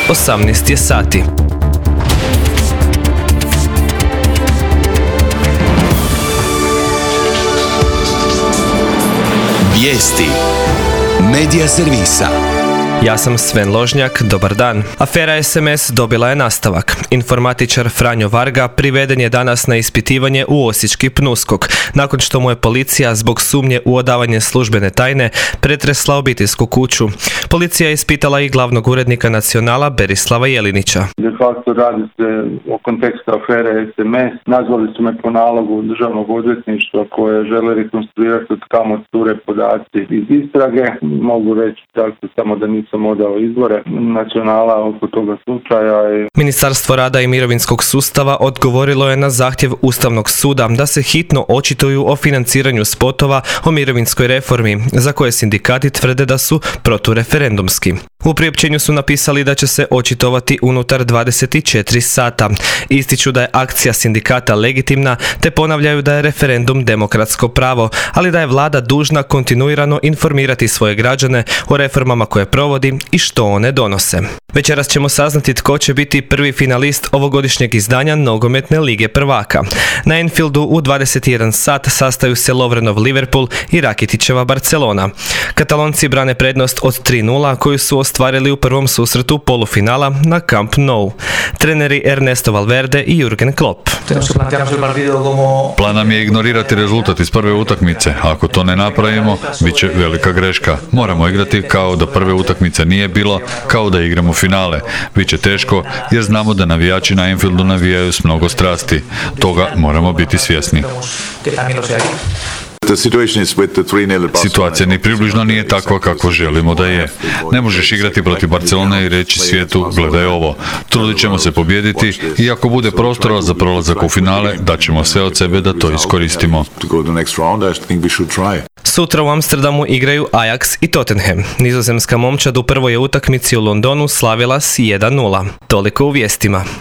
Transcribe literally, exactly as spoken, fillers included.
osamnaest je sati. Vijesti Medija servisa. Ja sam Sven Ložnjak, dobar dan. Afera es em es dobila je nastavak. Informatičar Franjo Varga priveden je danas na ispitivanje u osječki PNUSKOK, nakon što mu je policija zbog sumnje u odavanje službene tajne pretresla obiteljsku kuću. Policija je ispitala i glavnog urednika Nacionala Berislava Jelinića. De facto radi se o kontekstu afere es em es. Nazvali su me po nalogu državnog odvjetništva koje žele rekonstruirati od kamo cure podaci iz istrage. Mogu reći tako samo da nisam sam odao izvore Nacionala oko toga slučaja. Ministarstvo rada i mirovinskog sustava odgovorilo je na zahtjev Ustavnog suda da se hitno očituju o financiranju spotova o mirovinskoj reformi, za koje sindikati tvrde da su protureferendumski. U priopćenju su napisali da će se očitovati unutar dvadeset četiri sata. Ističu da je akcija sindikata legitimna, te ponavljaju da je referendum demokratsko pravo, ali da je vlada dužna kontinuirano informirati svoje građane o reformama koje provodi i što one donose. Večeras ćemo saznati tko će biti prvi finalist ovogodišnjeg izdanja Nogometne lige prvaka. Na Anfieldu u dvadeset jedan sat sastaju se Lovrenov Liverpool i Rakitićeva Barcelona. Katalonci brane prednost od tri nula koju su ostvarili u prvom susretu polufinala na Camp Nou. Treneri Ernesto Valverde i Jurgen Klopp. Plan nam je ignorirati rezultat iz prve utakmice. Ako to ne napravimo, bit će velika greška. Moramo igrati kao da prve utakmice nije bilo, kao da igramo finale. Biće teško jer znamo da navijači na Anfieldu navijaju s mnogo strasti. Toga moramo biti svjesni. Situacija ni približno nije takva kako želimo da je. Ne možeš igrati protiv Barcelone i reći svijetu gledaj ovo. Trudit ćemo se pobijediti i ako bude prostora za prolazak u finale, daćemo sve od sebe da to iskoristimo. Sutra u Amsterdamu igraju Ajax i Tottenham. Nizozemska momčad u prvoj utakmici u Londonu slavila s jedan nula. Toliko u vijestima.